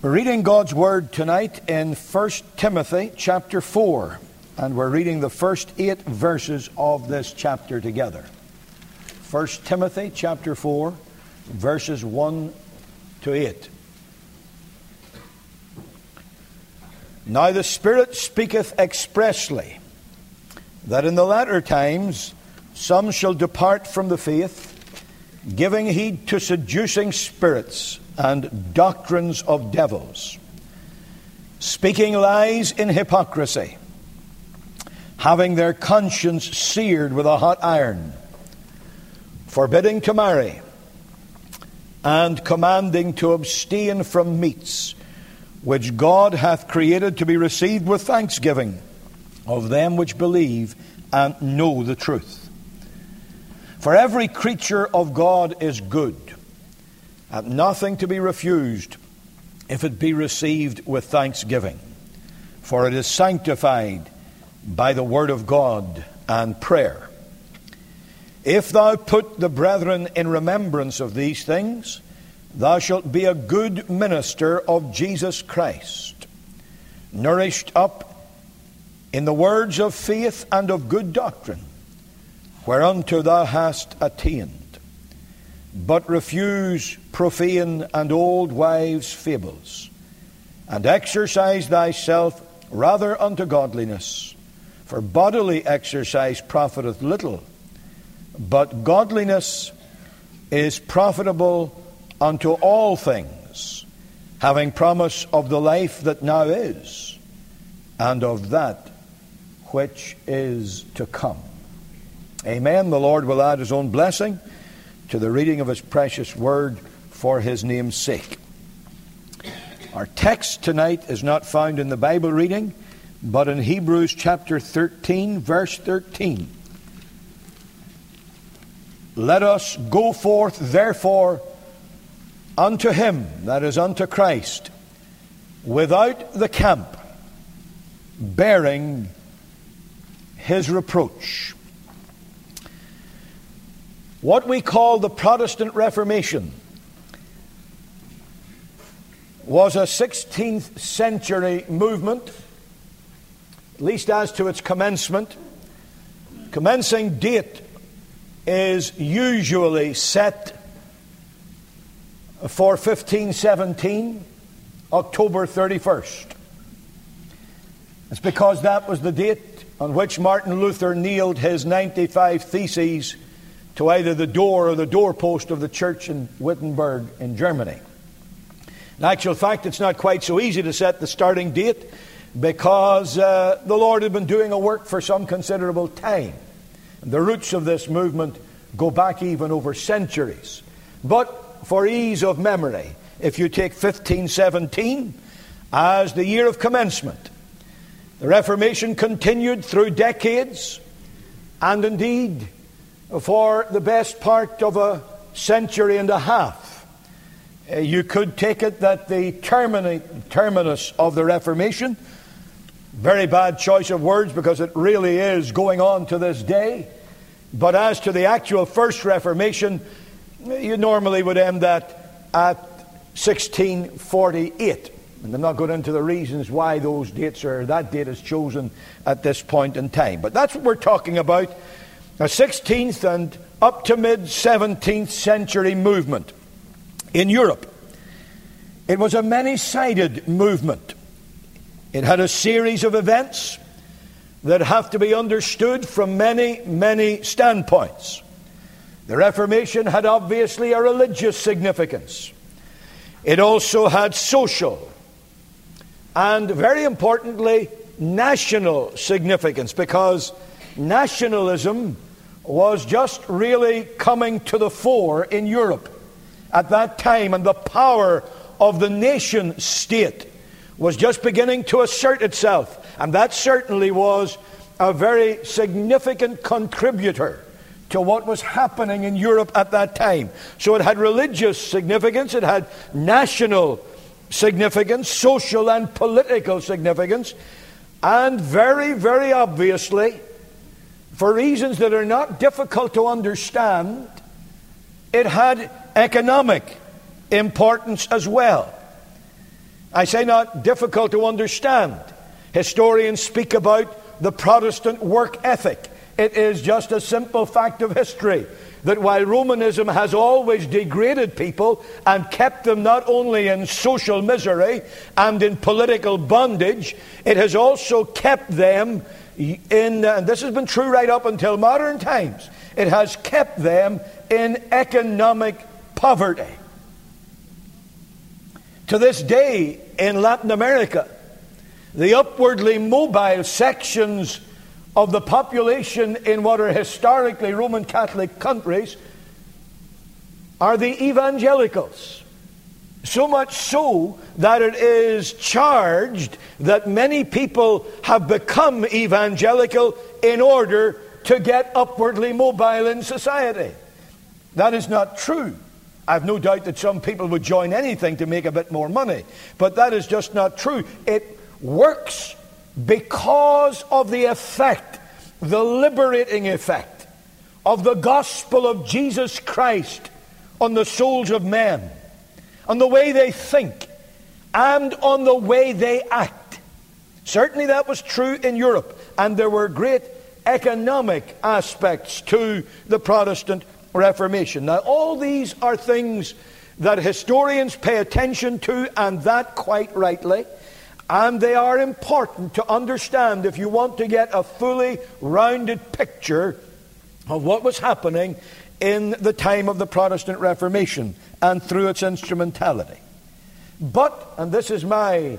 We're reading God's Word tonight in 1 Timothy chapter 4, and we're reading the first 8 verses of this chapter together. 1 Timothy chapter 4, verses 1 to 8. Now the Spirit speaketh expressly, that in the latter times some shall depart from the faith, giving heed to seducing spirits and doctrines of devils, speaking lies in hypocrisy, having their conscience seared with a hot iron, forbidding to marry, and commanding to abstain from meats, which God hath created to be received with thanksgiving of them which believe and know the truth. For every creature of God is good, and nothing to be refused, if it be received with thanksgiving. For it is sanctified by the word of God and prayer. If thou put the brethren in remembrance of these things, thou shalt be a good minister of Jesus Christ, nourished up in the words of faith and of good doctrine, whereunto thou hast attained. But refuse profane and old wives' fables, and exercise thyself rather unto godliness. For bodily exercise profiteth little, but godliness is profitable unto all things, having promise of the life that now is, and of that which is to come. Amen. The Lord will add his own blessing to the reading of his precious word for his name's sake. Our text tonight is not found in the Bible reading, but in Hebrews chapter 13, verse 13. Let us go forth therefore unto him, that is unto Christ, without the camp, bearing his reproach. What we call the Protestant Reformation was a 16th century movement, at least as to its commencement. Commencing date is usually set for 1517, October 31st. It's because that was the date on which Martin Luther nailed his 95 Theses to either the door or the doorpost of the church in Wittenberg in Germany. In actual fact, it's not quite so easy to set the starting date, because the Lord had been doing a work for some considerable time. The roots of this movement go back even over centuries. But for ease of memory, if you take 1517 as the year of commencement, the Reformation continued through decades, and indeed for the best part of a century and a half. You could take it that the terminus of the Reformation, very bad choice of words because it really is going on to this day, but as to the actual first Reformation, you normally would end that at 1648. And I'm not going into the reasons why those dates or that date is chosen at this point in time. But that's what we're talking about. A 16th and up to mid-17th century movement in Europe. It was a many-sided movement. It had a series of events that have to be understood from many, many standpoints. The Reformation had obviously a religious significance. It also had social and, very importantly, national significance, because nationalism was just really coming to the fore in Europe at that time, and the power of the nation state was just beginning to assert itself, and that certainly was a very significant contributor to what was happening in Europe at that time. So it had religious significance, it had national significance, social and political significance, and very, very obviously, for reasons that are not difficult to understand, it had economic importance as well. I say not difficult to understand. Historians speak about the Protestant work ethic. It is just a simple fact of history that while Romanism has always degraded people and kept them not only in social misery and in political bondage, it has also kept them in, and this has been true right up until modern times, it has kept them in economic poverty. To this day in Latin America, the upwardly mobile sections of the population in what are historically Roman Catholic countries are the evangelicals. So much so that it is charged that many people have become evangelical in order to get upwardly mobile in society. That is not true. I have no doubt that some people would join anything to make a bit more money, but that is just not true. It works because of the effect, the liberating effect of the gospel of Jesus Christ on the souls of men, on the way they think, and on the way they act. Certainly that was true in Europe, and there were great economic aspects to the Protestant Reformation. Now, all these are things that historians pay attention to, and that quite rightly. And they are important to understand if you want to get a fully rounded picture of what was happening in the time of the Protestant Reformation and through its instrumentality. But, and this is my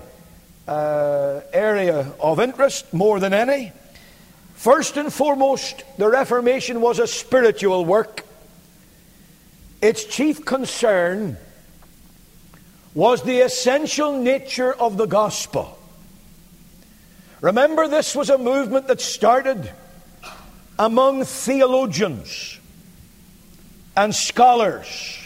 area of interest more than any, first and foremost, the Reformation was a spiritual work. Its chief concern was the essential nature of the gospel. Remember, this was a movement that started among theologians and scholars.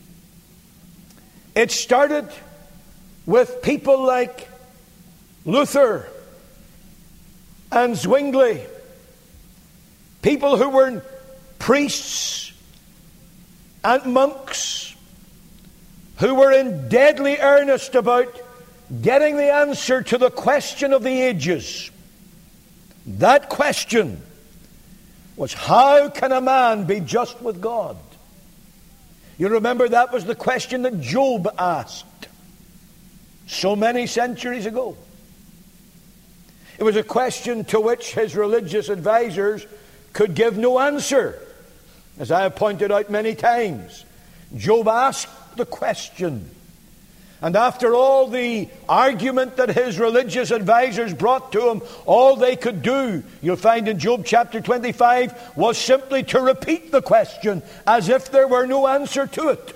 It started with people like Luther and Zwingli, people who were priests and monks who were in deadly earnest about getting the answer to the question of the ages. That question was, how can a man be just with God? You remember that was the question that Job asked so many centuries ago. It was a question to which his religious advisors could give no answer. As I have pointed out many times, Job asked the question, and after all the argument that his religious advisors brought to him, all they could do, you'll find in Job chapter 25, was simply to repeat the question as if there were no answer to it.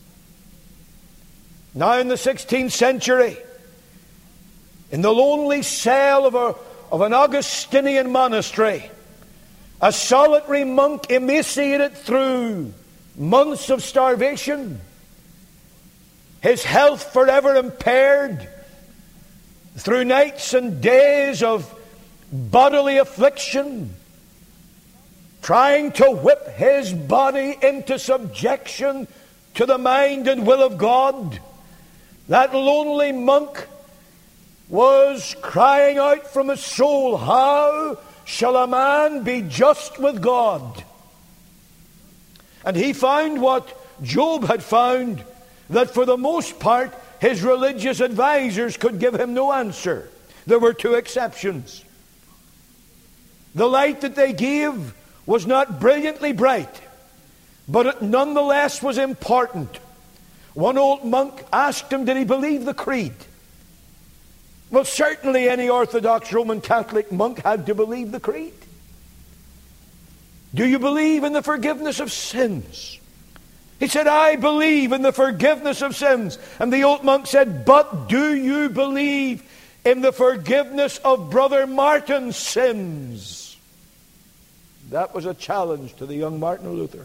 Now in the 16th century, in the lonely cell of an Augustinian monastery, a solitary monk, emaciated through months of starvation, his health forever impaired, through nights and days of bodily affliction, trying to whip his body into subjection to the mind and will of God, that lonely monk was crying out from his soul, how shall a man be just with God? And he found what Job had found, that for the most part his religious advisors could give him no answer. There were two exceptions. The light that they gave was not brilliantly bright, but it nonetheless was important. One old monk asked him, did he believe the creed? Well, certainly any Orthodox Roman Catholic monk had to believe the creed. Do you believe in the forgiveness of sins? He said, I believe in the forgiveness of sins. And the old monk said, but do you believe in the forgiveness of Brother Martin's sins? That was a challenge to the young Martin Luther.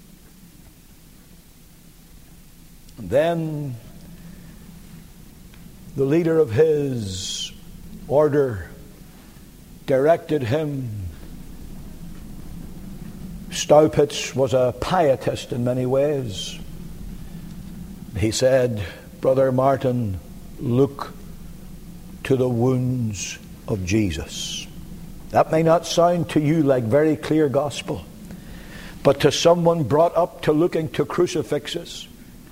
And then the leader of his order directed him. Staupitz was a pietist in many ways. He said, Brother Martin, look to the wounds of Jesus. That may not sound to you like very clear gospel, but to someone brought up to looking to crucifixes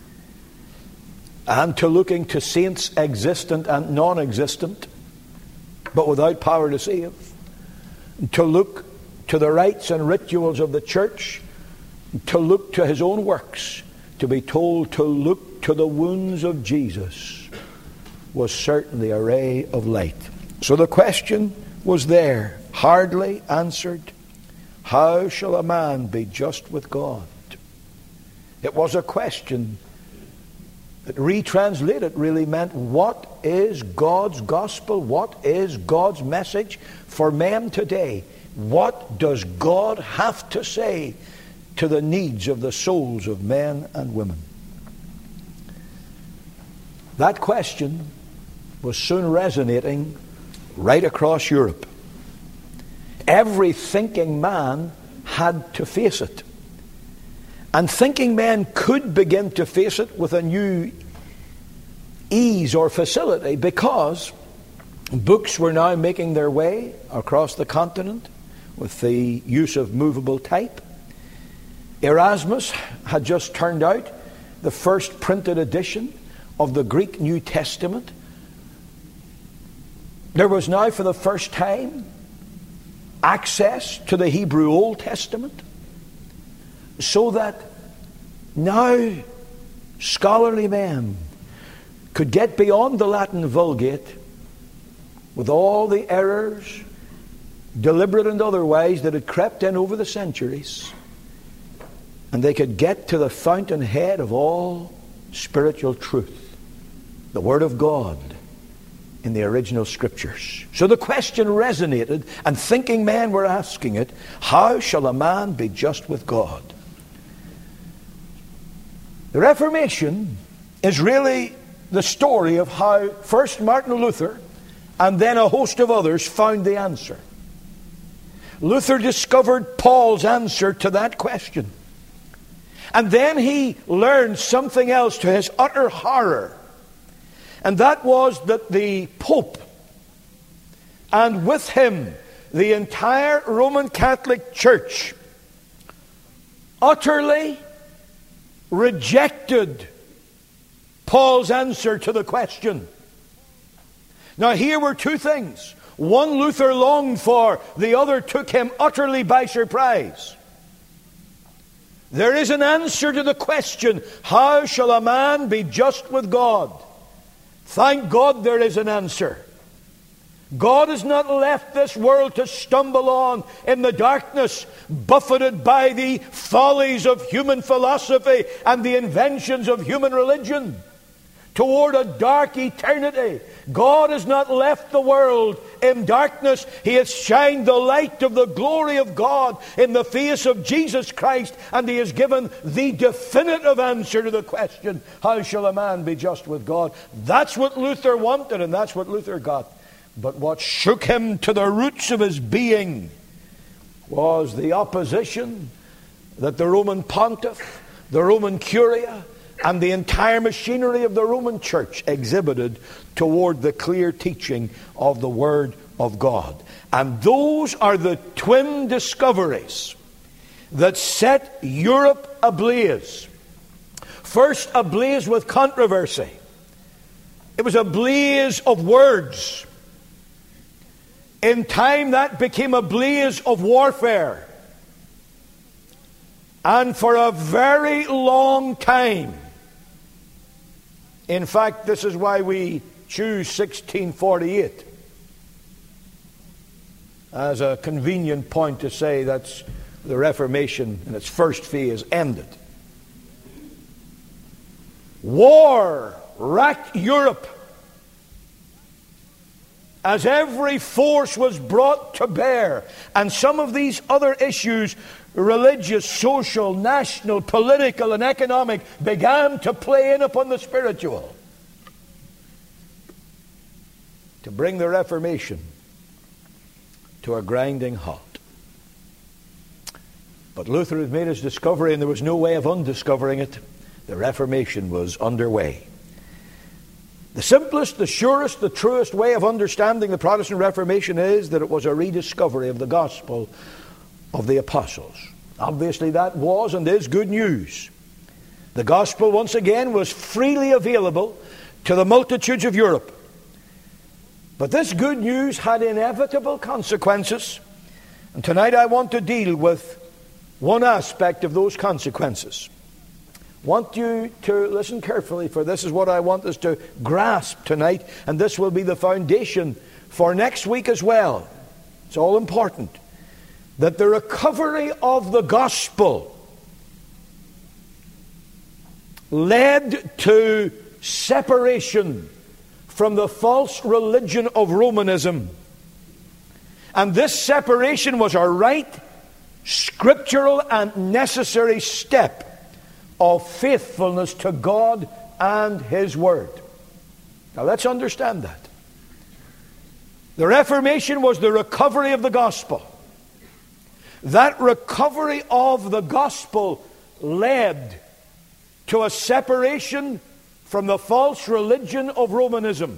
and to looking to saints existent and non-existent, but without power to save, to look to the rites and rituals of the church, to look to his own works, to be told to look to the wounds of Jesus was certainly a ray of light. So the question was there, hardly answered. How shall a man be just with God? It was a question that retranslated really meant, what is God's gospel? What is God's message for men today? What does God have to say to the needs of the souls of men and women? That question was soon resonating right across Europe. Every thinking man had to face it. And thinking men could begin to face it with a new ease or facility, because books were now making their way across the continent with the use of movable type. Erasmus had just turned out the first printed edition of the Greek New Testament. There was now for the first time access to the Hebrew Old Testament, so that now scholarly men could get beyond the Latin Vulgate with all the errors, deliberate and otherwise, that had crept in over the centuries, and they could get to the fountainhead of all spiritual truth, the Word of God in the original Scriptures. So the question resonated, and thinking men were asking it, how shall a man be just with God? The Reformation is really the story of how first Martin Luther and then a host of others found the answer. Luther discovered Paul's answer to that question. And then he learned something else to his utter horror. And that was that the Pope, and with him the entire Roman Catholic Church, utterly rejected Paul's answer to the question. Now here were two things. One Luther longed for, the other took him utterly by surprise. There is an answer to the question, how shall a man be just with God? Thank God there is an answer. God has not left this world to stumble on in the darkness, buffeted by the follies of human philosophy and the inventions of human religion, toward a dark eternity. God has not left the world in darkness. He has shined the light of the glory of God in the face of Jesus Christ, and He has given the definitive answer to the question, how shall a man be just with God? That's what Luther wanted, and that's what Luther got. But what shook him to the roots of his being was the opposition that the Roman Pontiff, the Roman Curia, and the entire machinery of the Roman Church exhibited toward the clear teaching of the Word of God. And those are the twin discoveries that set Europe ablaze. First, ablaze with controversy. It was a blaze of words. In time, that became a blaze of warfare. And for a very long time, in fact, this is why we choose 1648 as a convenient point to say that's the Reformation in its first phase ended. War racked Europe as every force was brought to bear, and some of these other issues, religious, social, national, political, and economic, began to play in upon the spiritual, to bring the Reformation to a grinding halt. But Luther had made his discovery, and there was no way of undiscovering it. The Reformation was underway. The simplest, the surest, the truest way of understanding the Protestant Reformation is that it was a rediscovery of the gospel of the apostles. Obviously that was and is good news. The gospel once again was freely available to the multitudes of Europe. But this good news had inevitable consequences. And tonight I want to deal with one aspect of those consequences. I want you to listen carefully, for this is what I want us to grasp tonight, and this will be the foundation for next week as well. It's all important. That the recovery of the gospel led to separation from the false religion of Romanism. And this separation was a right, scriptural, and necessary step of faithfulness to God and His Word. Now let's understand that. The Reformation was the recovery of the gospel. That recovery of the gospel led to a separation from the false religion of Romanism.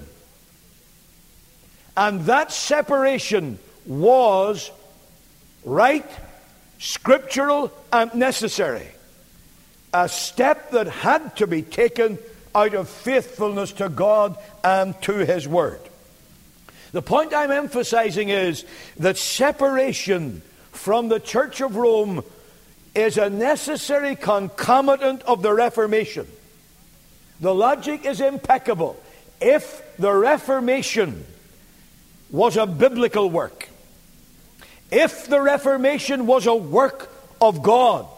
And that separation was right, scriptural, and necessary. A step that had to be taken out of faithfulness to God and to His Word. The point I'm emphasizing is that separation from the Church of Rome is a necessary concomitant of the Reformation. The logic is impeccable. If the Reformation was a biblical work, if the Reformation was a work of God,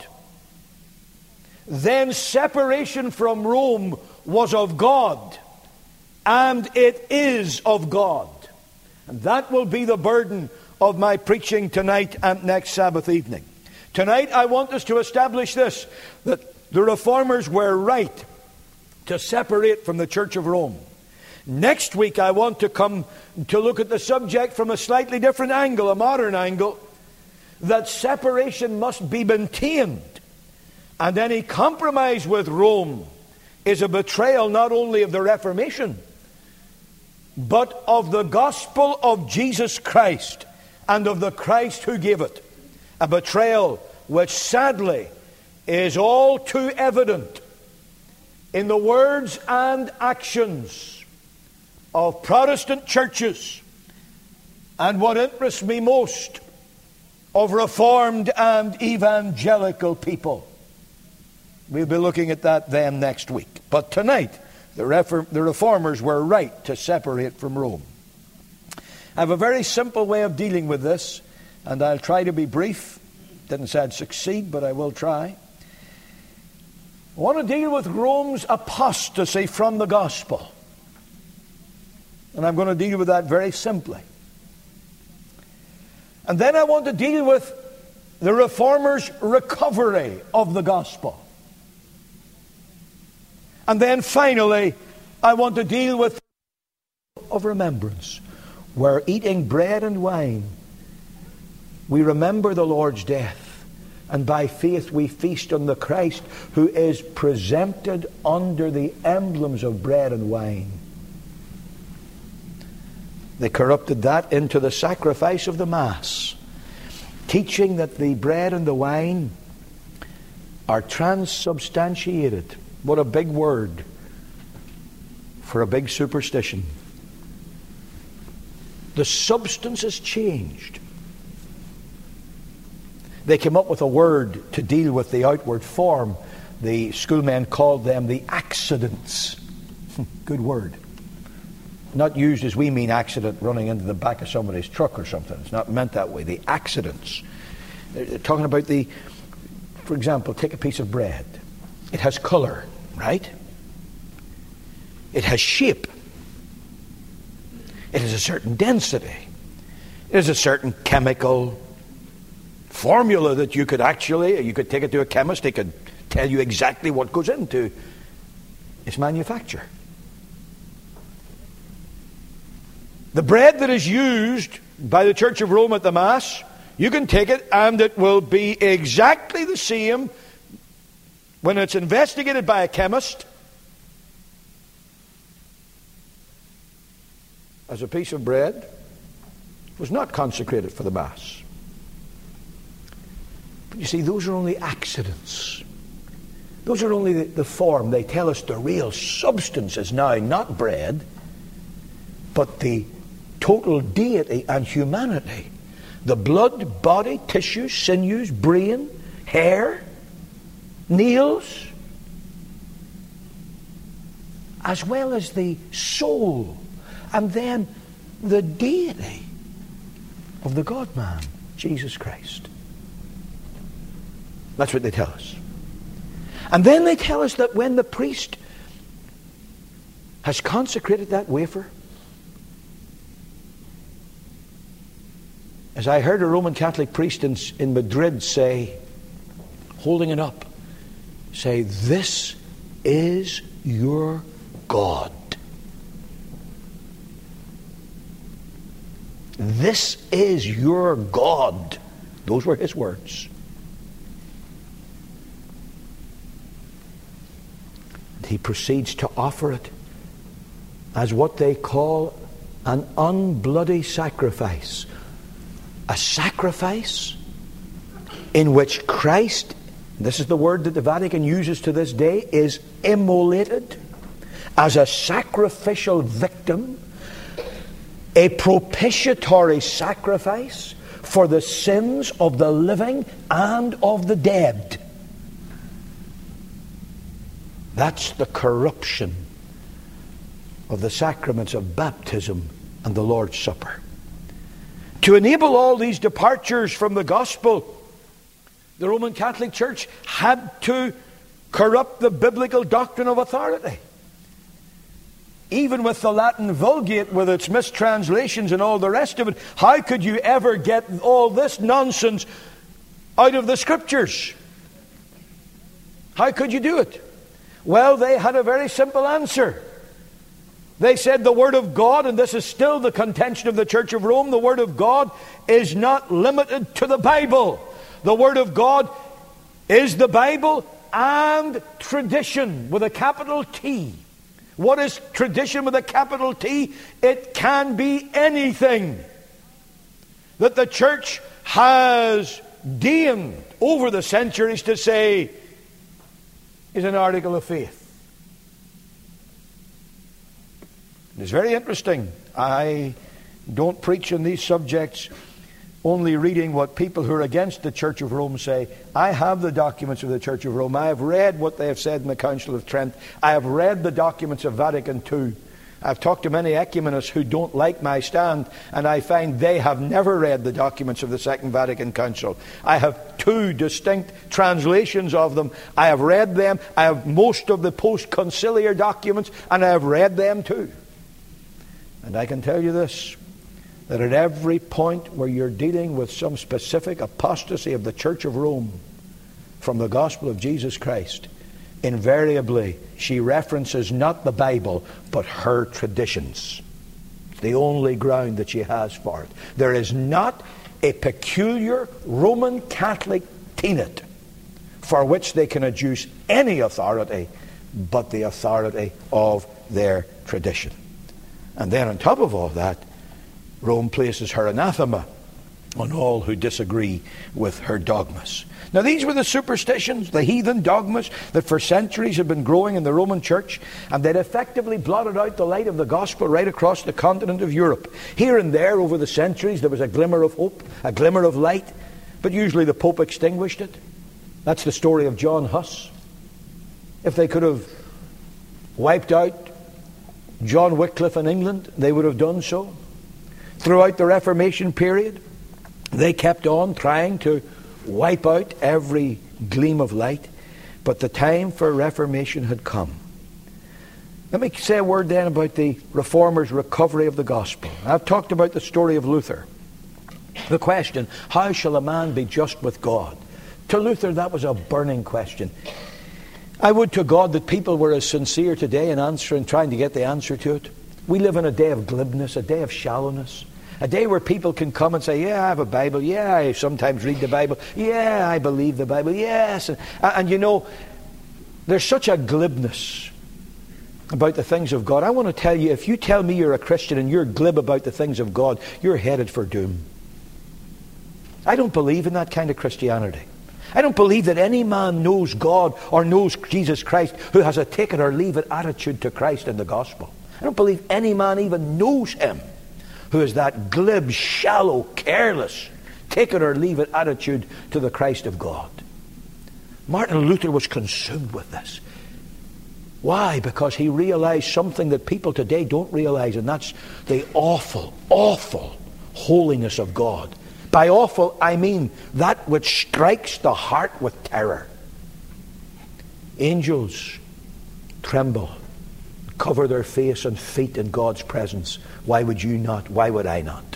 then separation from Rome was of God, and it is of God. And that will be the burden of my preaching tonight and next Sabbath evening. Tonight I want us to establish this, that the Reformers were right to separate from the Church of Rome. Next week I want to come to look at the subject from a slightly different angle, a modern angle, that separation must be maintained. And any compromise with Rome is a betrayal not only of the Reformation, but of the gospel of Jesus Christ and of the Christ who gave it. A betrayal which sadly is all too evident in the words and actions of Protestant churches, and what interests me most, of Reformed and evangelical people. We'll be looking at that then next week. But tonight, the Reformers were right to separate from Rome. I have a very simple way of dealing with this, and I'll try to be brief. Didn't say I'd succeed, but I will try. I want to deal with Rome's apostasy from the gospel. And I'm going to deal with that very simply. And then I want to deal with the Reformers' recovery of the gospel. And then finally, I want to deal with of remembrance, where eating bread and wine, we remember the Lord's death, and by faith we feast on the Christ who is presented under the emblems of bread and wine. They corrupted that into the sacrifice of the Mass, teaching that the bread and the wine are transubstantiated. What a big word for a big superstition. The substance is changed. They came up with a word to deal with the outward form. The schoolmen called them the accidents. Good word. Not used as we mean accident, running into the back of somebody's truck or something. It's not meant that way. The accidents. They're talking about for example, take a piece of bread. It has color, right? It has shape. It has a certain density. It has a certain chemical formula that you could take it to a chemist. They could tell you exactly what goes into its manufacture. The bread that is used by the Church of Rome at the Mass, you can take it and it will be exactly the same when it's investigated by a chemist as a piece of bread was not consecrated for the Mass. But you see, those are only accidents. Those are only the form. They tell us the real substance is now not bread, but the total deity and humanity. The blood, body, tissues, sinews, brain, hair, nails, as well as the soul, and then the deity of the God-man, Jesus Christ. That's what they tell us. And then they tell us that when the priest has consecrated that wafer, as I heard a Roman Catholic priest in Madrid say, holding it up, say, "This is your God. This is your God." Those were his words. He proceeds to offer it as what they call an unbloody sacrifice. A sacrifice in which Christ, this is the word that the Vatican uses to this day, is immolated as a sacrificial victim, a propitiatory sacrifice for the sins of the living and of the dead. That's the corruption of the sacraments of baptism and the Lord's Supper. To enable all these departures from the gospel, the Roman Catholic Church had to corrupt the biblical doctrine of authority. Even with the Latin Vulgate, with its mistranslations and all the rest of it, how could you ever get all this nonsense out of the Scriptures? How could you do it? Well, they had a very simple answer. They said the Word of God, and this is still the contention of the Church of Rome, the Word of God is not limited to the Bible. The Word of God is the Bible and tradition with a capital T. What is tradition with a capital T? It can be anything that the Church has deigned over the centuries to say is an article of faith. It's very interesting. I don't preach on these subjects only reading what people who are against the Church of Rome say. I have the documents of the Church of Rome. I have read what they have said in the Council of Trent. I have read the documents of Vatican II. I've talked to many ecumenists who don't like my stand, and I find they have never read the documents of the Second Vatican Council. I have two distinct translations of them. I have read them. I have most of the post-conciliar documents, and I have read them too. And I can tell you this, that at every point where you're dealing with some specific apostasy of the Church of Rome from the gospel of Jesus Christ, invariably she references not the Bible, but her traditions. It's the only ground that she has for it. There is not a peculiar Roman Catholic tenet for which they can adduce any authority but the authority of their tradition. And then on top of all that, Rome places her anathema on all who disagree with her dogmas. Now these were the superstitions, the heathen dogmas that for centuries had been growing in the Roman Church, and they'd effectively blotted out the light of the gospel right across the continent of Europe. Here and there over the centuries there was a glimmer of hope, a glimmer of light, but usually the Pope extinguished it. That's the story of John Huss. If they could have wiped out John Wycliffe in England, they would have done so. Throughout the Reformation period, they kept on trying to wipe out every gleam of light, but the time for Reformation had come. Let me say a word then about the Reformers' recovery of the gospel. I've talked about the story of Luther. The question, how shall a man be just with God? To Luther, that was a burning question. I would to God that people were as sincere today in answering, trying to get the answer to it. We live in a day of glibness, a day of shallowness, a day where people can come and say, yeah, I have a Bible, yeah, I sometimes read the Bible, yeah, I believe the Bible, yes. And you know, there's such a glibness about the things of God, I want to tell you, if you tell me you're a Christian and you're glib about the things of God, you're headed for doom. I don't believe in that kind of Christianity. I don't believe that any man knows God or knows Jesus Christ who has a take it or leave it attitude to Christ and the gospel. I don't believe any man even knows him who has that glib, shallow, careless, take it or leave it attitude to the Christ of God. Martin Luther was consumed with this. Why? Because he realized something that people today don't realize, and that's the awful, awful holiness of God. By awful, I mean that which strikes the heart with terror. Angels tremble, cover their face and feet in God's presence. Why would you not? Why would I not?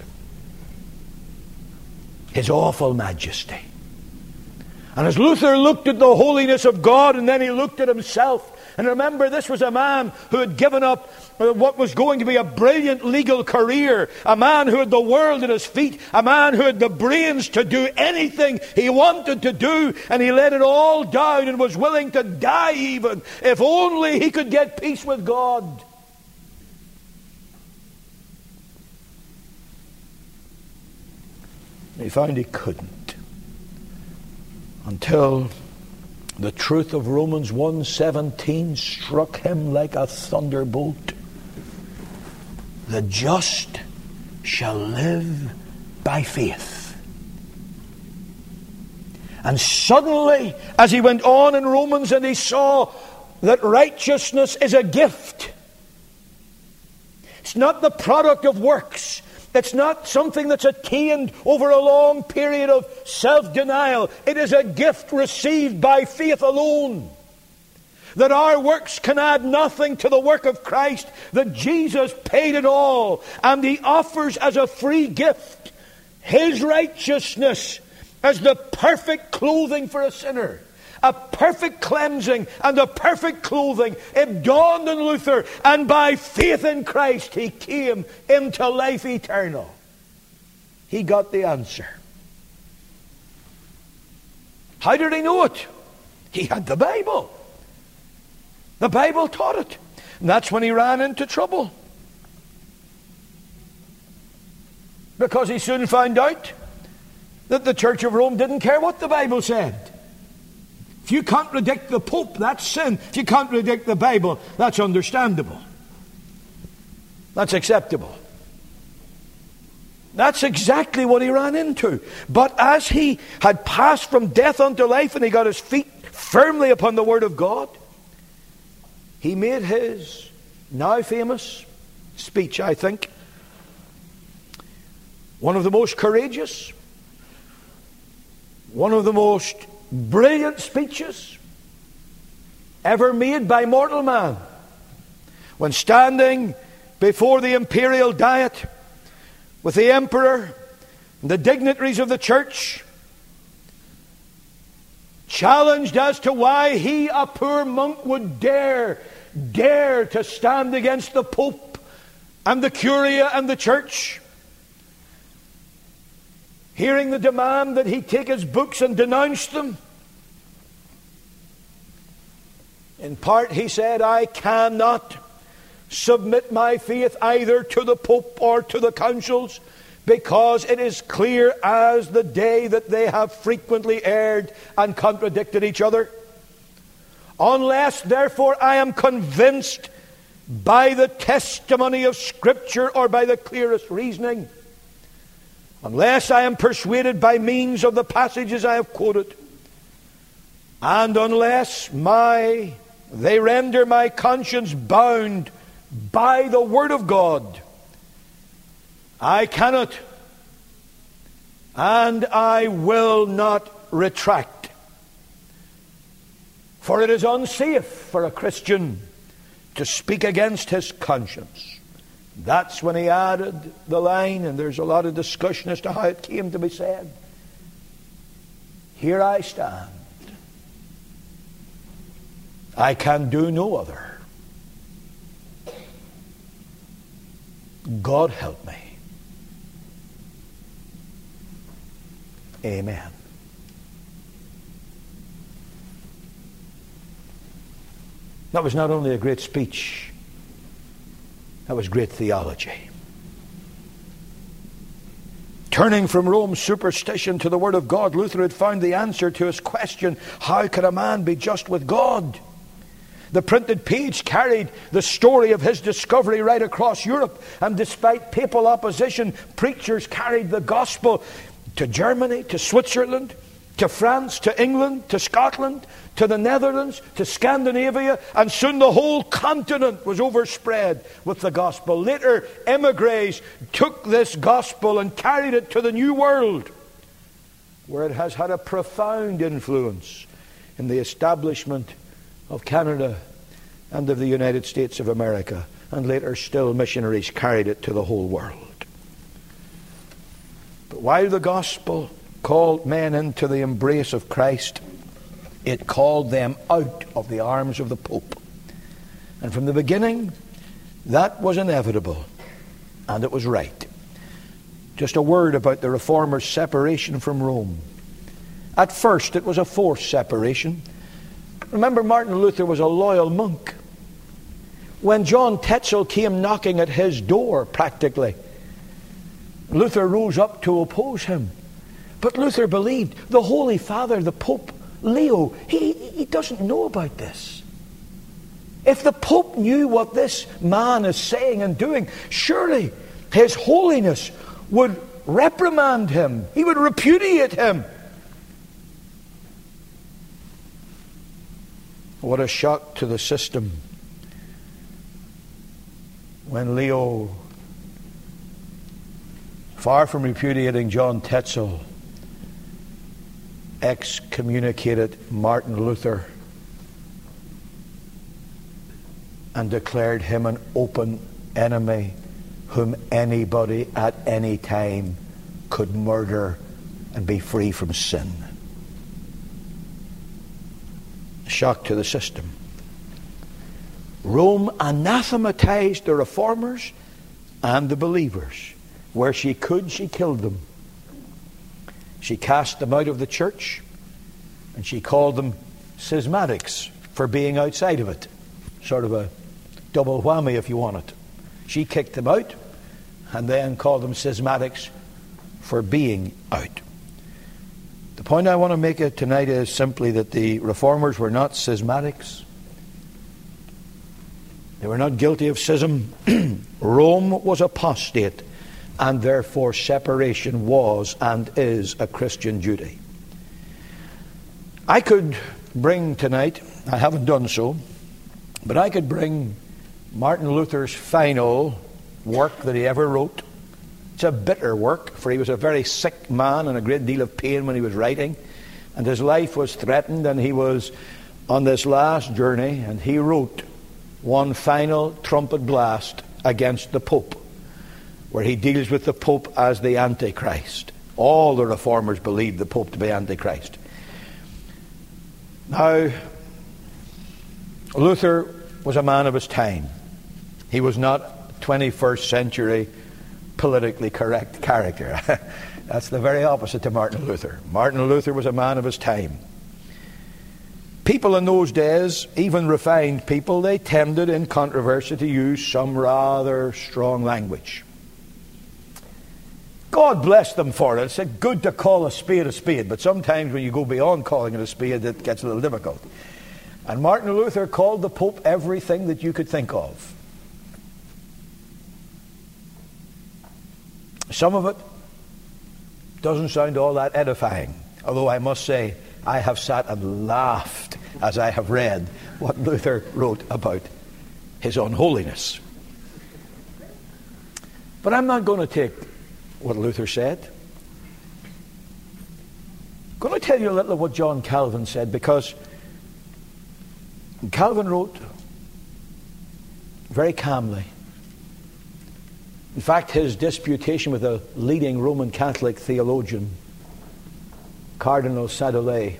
His awful majesty. And as Luther looked at the holiness of God, and then he looked at himself, and remember, this was a man who had given up what was going to be a brilliant legal career, a man who had the world at his feet, a man who had the brains to do anything he wanted to do, and he let it all down and was willing to die even, if only he could get peace with God. He found he couldn't, until the truth of Romans 1:17 struck him like a thunderbolt. The just shall live by faith. And suddenly, as he went on in Romans and he saw that righteousness is a gift, it's not the product of works. It's not something that's attained over a long period of self-denial. It is a gift received by faith alone. That our works can add nothing to the work of Christ. That Jesus paid it all. And He offers as a free gift His righteousness as the perfect clothing for a sinner. A perfect cleansing and a perfect clothing. It dawned on Luther, and by faith in Christ he came into life eternal. He got the answer. How did he know it? He had the Bible. The Bible taught it. And that's when he ran into trouble. Because he soon found out that the Church of Rome didn't care what the Bible said. If you contradict the Pope, that's sin. If you contradict the Bible, that's understandable. That's acceptable. That's exactly what he ran into. But as he had passed from death unto life and he got his feet firmly upon the Word of God, he made his now famous speech, I think, one of the most courageous, one of the most brilliant speeches ever made by mortal man. When standing before the imperial diet with the emperor and the dignitaries of the church, challenged as to why he, a poor monk, would dare to stand against the Pope and the Curia and the church. Hearing the demand that he take his books and denounce them, in part he said, I cannot submit my faith either to the Pope or to the councils, because it is clear as the day that they have frequently erred and contradicted each other. Unless, therefore, I am convinced by the testimony of Scripture or by the clearest reasoning, unless I am persuaded by means of the passages I have quoted, and unless they render my conscience bound by the Word of God, I cannot and I will not retract. For it is unsafe for a Christian to speak against his conscience. That's when he added the line, and there's a lot of discussion as to how it came to be said. Here I stand. I can do no other. God help me. Amen. That was not only a great speech, That was great theology. Turning from Rome's superstition to the Word of God, Luther had found the answer to his question, how can a man be just with God? The printed page carried the story of his discovery right across Europe, and despite papal opposition, preachers carried the gospel to Germany, to Switzerland, to France, to England, to Scotland, to the Netherlands, to Scandinavia, and soon the whole continent was overspread with the gospel. Later, emigres took this gospel and carried it to the New World, where it has had a profound influence in the establishment of Canada and of the United States of America, and later still missionaries carried it to the whole world. But while the gospel called men into the embrace of Christ, it called them out of the arms of the Pope. And from the beginning, that was inevitable, and it was right. Just a word about the Reformers' separation from Rome. At first, it was a forced separation. Remember, Martin Luther was a loyal monk. When John Tetzel came knocking at his door, practically, Luther rose up to oppose him. But Luther believed the Holy Father, the Pope Leo, he doesn't know about this. If the Pope knew what this man is saying and doing, surely His Holiness would reprimand him. He would repudiate him. What a shock to the system when Leo, far from repudiating John Tetzel, excommunicated Martin Luther and declared him an open enemy whom anybody at any time could murder and be free from sin. Shock to the system. Rome anathematized the reformers and the believers. Where she could, she killed them. She cast them out of the church, and she called them schismatics for being outside of it. Sort of a double whammy, if you want it. She kicked them out, and then called them schismatics for being out. The point I want to make tonight is simply that the reformers were not schismatics. They were not guilty of schism. Rome was apostate, and therefore separation was and is a Christian duty. I could bring tonight, I haven't done so, but I could bring Martin Luther's final work that he ever wrote. It's a bitter work, for he was a very sick man and a great deal of pain when he was writing, and his life was threatened, and he was on this last journey, and he wrote one final trumpet blast against the Pope, where he deals with the Pope as the Antichrist. All the reformers believed the Pope to be Antichrist. Now, Luther was a man of his time. He was not 21st century politically correct character. That's the very opposite to Martin Luther. Martin Luther was a man of his time. People in those days, even refined people, they tended in controversy to use some rather strong language. God bless them for it. It's good to call a spade, but sometimes when you go beyond calling it a spade, it gets a little difficult. And Martin Luther called the Pope everything that you could think of. Some of it doesn't sound all that edifying, although I must say I have sat and laughed as I have read what Luther wrote about his unholiness. But I'm not going to take what Luther said. I'm going to tell you a little of what John Calvin said, because Calvin wrote very calmly. In fact, his disputation with a leading Roman Catholic theologian, Cardinal Sadolet,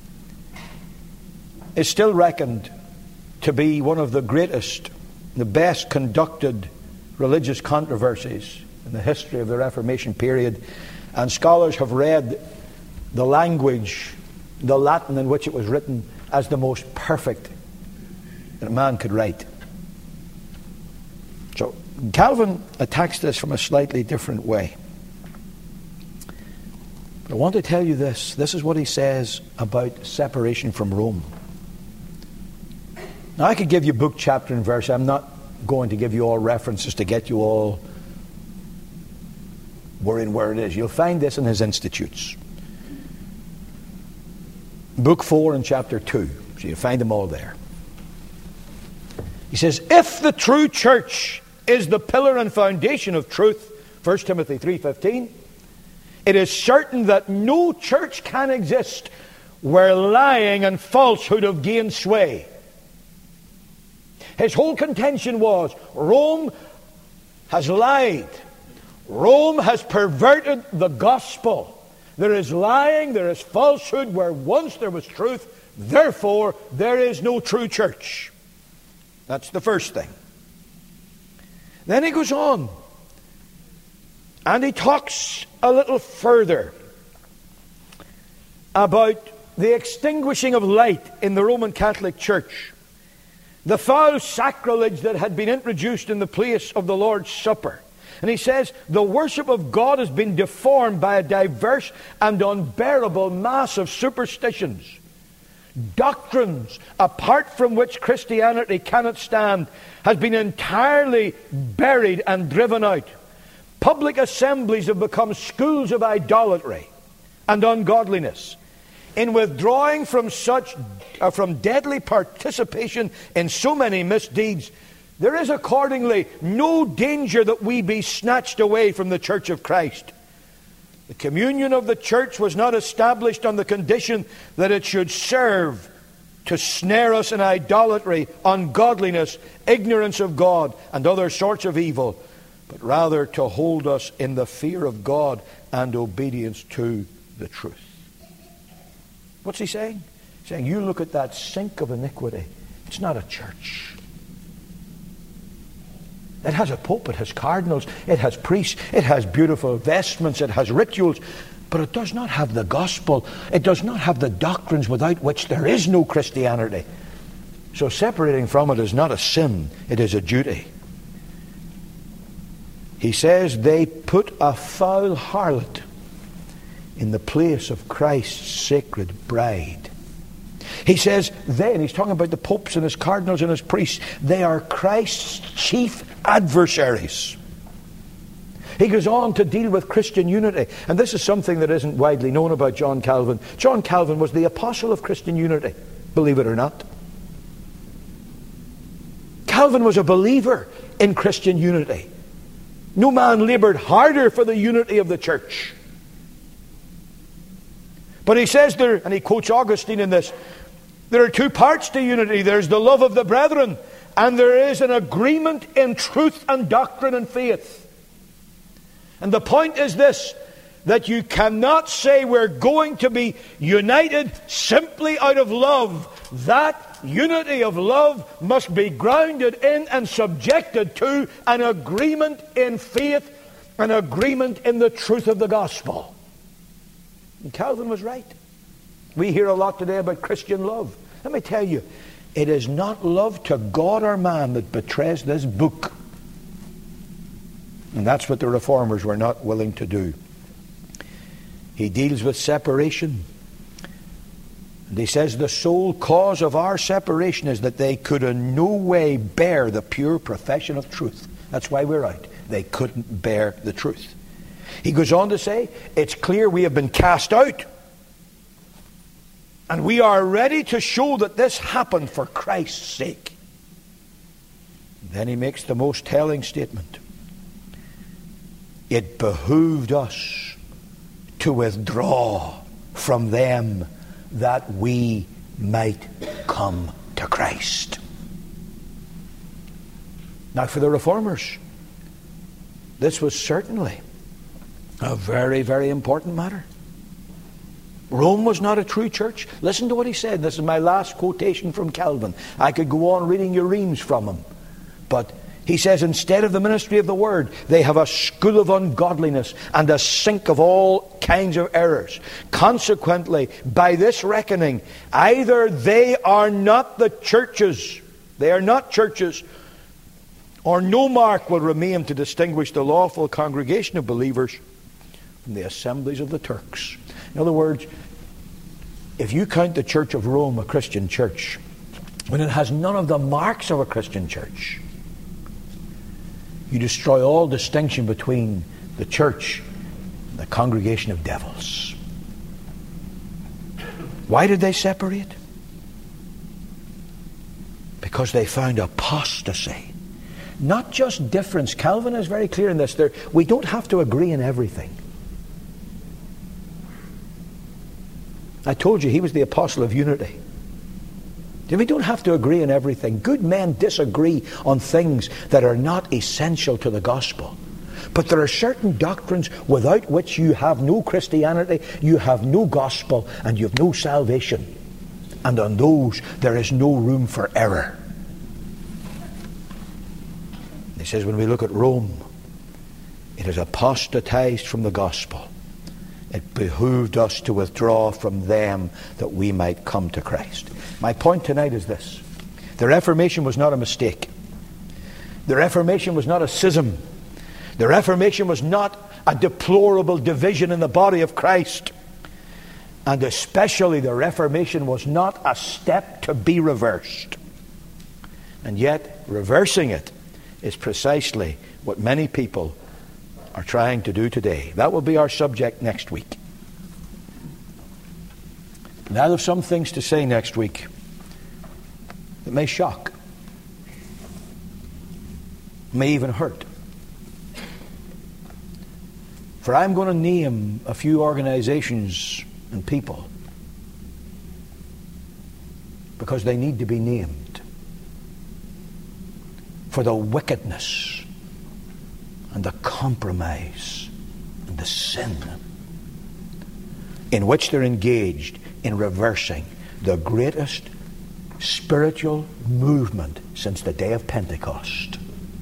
is still reckoned to be one of the greatest, the best conducted religious controversies in the history of the Reformation period. And scholars have read the language, the Latin in which it was written, as the most perfect that a man could write. So Calvin attacks this from a slightly different way. But I want to tell you this. This is what he says about separation from Rome. Now, I could give you book, chapter, and verse. I'm not going to give you all references to get you all where it is. You'll find this in his Institutes. Book 4 and chapter 2. So you'll find them all there. He says, if the true church is the pillar and foundation of truth, 1 Timothy 3:15, it is certain that no church can exist where lying and falsehood have gained sway. His whole contention was, Rome has lied. Rome has perverted the gospel. There is lying, there is falsehood where once there was truth. Therefore, there is no true church. That's the first thing. Then he goes on, and he talks a little further about the extinguishing of light in the Roman Catholic Church, the foul sacrilege that had been introduced in the place of the Lord's Supper. And he says, the worship of God has been deformed by a diverse and unbearable mass of superstitions, doctrines apart from which Christianity cannot stand, has been entirely buried and driven out. Public assemblies have become schools of idolatry and ungodliness. In withdrawing from deadly participation in so many misdeeds, there is accordingly no danger that we be snatched away from the Church of Christ. The communion of the church was not established on the condition that it should serve to snare us in idolatry, ungodliness, ignorance of God, and other sorts of evil, but rather to hold us in the fear of God and obedience to the truth. What's he saying? He's saying, you look at that sink of iniquity. It's not a church. It has a pope, it has cardinals, it has priests, it has beautiful vestments, it has rituals, but it does not have the gospel. It does not have the doctrines without which there is no Christianity. So separating from it is not a sin, it is a duty. He says they put a foul harlot in the place of Christ's sacred bride. He says they, and he's talking about the popes and his cardinals and his priests, they are Christ's chief adversaries. He goes on to deal with Christian unity, and this is something that isn't widely known about John Calvin. John Calvin was the apostle of Christian unity, believe it or not. Calvin was a believer in Christian unity. No man labored harder for the unity of the church. But he says there, and he quotes Augustine in this, there are two parts to unity. There's the love of the brethren, and there is an agreement in truth and doctrine and faith. And the point is this, that you cannot say we're going to be united simply out of love. That unity of love must be grounded in and subjected to an agreement in faith, an agreement in the truth of the gospel. And Calvin was right. We hear a lot today about Christian love. Let me tell you, it is not love to God or man that betrays this book. And that's what the Reformers were not willing to do. He deals with separation. And he says the sole cause of our separation is that they could in no way bear the pure profession of truth. That's why we're out. They couldn't bear the truth. He goes on to say, it's clear we have been cast out. And we are ready to show that this happened for Christ's sake. Then he makes the most telling statement. It behooved us to withdraw from them that we might come to Christ. Now for the Reformers, this was certainly a very, very important matter. Rome was not a true church. Listen to what he said. This is my last quotation from Calvin. I could go on reading your reams from him. But he says, instead of the ministry of the word, they have a school of ungodliness and a sink of all kinds of errors. Consequently, by this reckoning, either they are not the churches, they are not churches, or no mark will remain to distinguish the lawful congregation of believers from the assemblies of the Turks. In other words, if you count the Church of Rome a Christian church, when it has none of the marks of a Christian church, you destroy all distinction between the church and the congregation of devils. Why did they separate? Because they found apostasy. Not just difference. Calvin is very clear in this. We don't have to agree in everything. I told you he was the apostle of unity. We don't have to agree in everything. Good men disagree on things that are not essential to the gospel. But there are certain doctrines without which you have no Christianity, you have no gospel, and you have no salvation. And on those there is no room for error. He says when we look at Rome, it has apostatized from the gospel. It behooved us to withdraw from them that we might come to Christ. My point tonight is this. The Reformation was not a mistake. The Reformation was not a schism. The Reformation was not a deplorable division in the body of Christ. And especially the Reformation was not a step to be reversed. And yet, reversing it is precisely what many people are trying to do today. That will be our subject next week. And I have some things to say next week that may shock, may even hurt. For I'm going to name a few organizations and people because they need to be named for the wickedness and the compromise and the sin in which they're engaged in reversing the greatest spiritual movement since the day of Pentecost.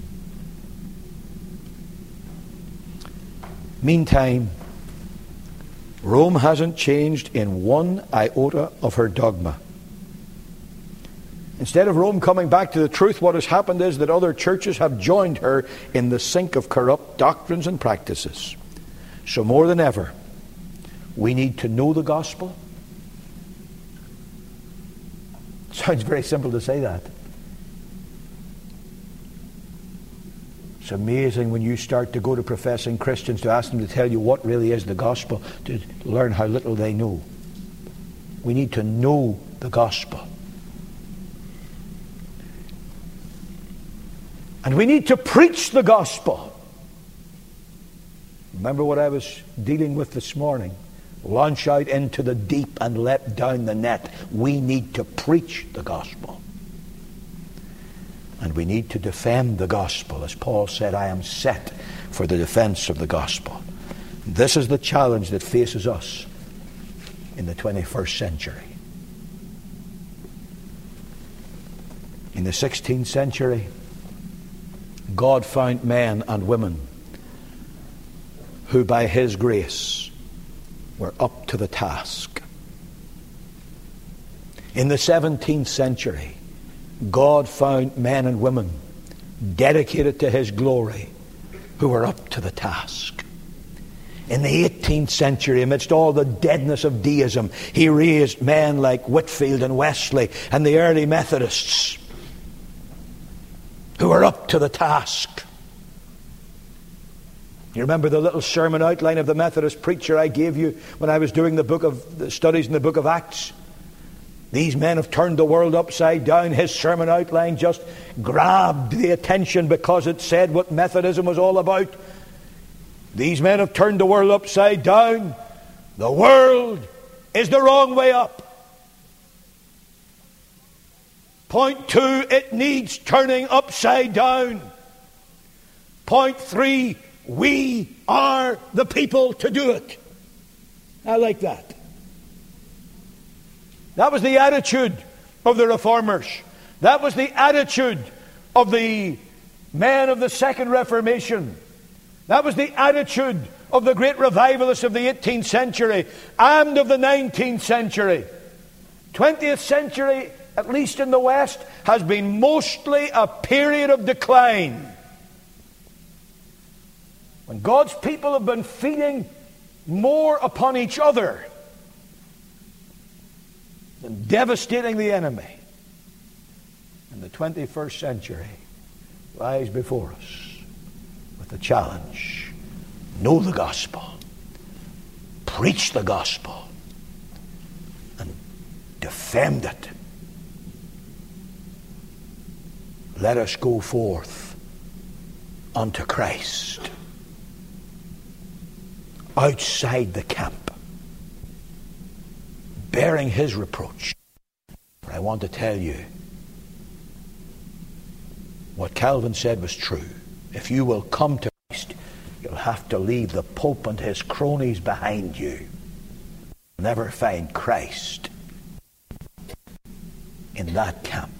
Meantime, Rome hasn't changed in one iota of her dogma. Instead of Rome coming back to the truth, what has happened is that other churches have joined her in the sink of corrupt doctrines and practices. So more than ever, we need to know the gospel. Sounds very simple to say that. It's amazing when you start to go to professing Christians to ask them to tell you what really is the gospel, to learn how little they know. We need to know the gospel. And we need to preach the gospel. Remember what I was dealing with this morning? Launch out into the deep and let down the net. We need to preach the gospel. And we need to defend the gospel. As Paul said, I am set for the defense of the gospel. This is the challenge that faces us in the 21st century. In the 16th century, God found men and women who by His grace were up to the task. In the 17th century, God found men and women dedicated to His glory who were up to the task. In the 18th century, amidst all the deadness of deism, He raised men like Whitefield and Wesley and the early Methodists who were up to the task. You remember the little sermon outline of the Methodist preacher I gave you when I was doing the studies in the book of Acts? These men have turned the world upside down. His sermon outline just grabbed the attention because it said what Methodism was all about. These men have turned the world upside down. The world is the wrong way up. Point 2, it needs turning upside down. Point 3, we are the people to do it. I like that. That was the attitude of the Reformers. That was the attitude of the men of the Second Reformation. That was the attitude of the great revivalists of the 18th century and of the 19th century. 20th century at least in the West, has been mostly a period of decline. When God's people have been feeding more upon each other than devastating the enemy. And the 21st century lies before us with the challenge: know the gospel, preach the gospel, and defend it. Let us go forth unto Christ outside the camp, bearing his reproach. But I want to tell you, what Calvin said was true. If you will come to Christ, you'll have to leave the Pope and his cronies behind you. You'll never find Christ in that camp.